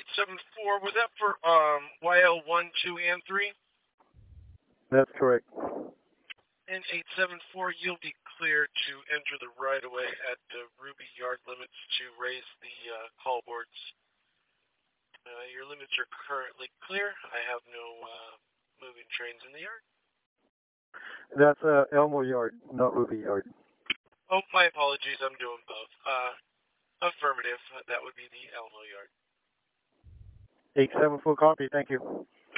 874, was that for YL 1, 2, and 3? That's correct. And 874, you'll be clear to enter the right-of-way at Ruby Yard limits to raise the call boards. Your limits are currently clear. I have no moving trains in the yard. That's Elmo Yard, not Ruby Yard. Oh, my apologies. I'm doing both. Affirmative. That would be the Elmo Yard. 874 copy. Thank you.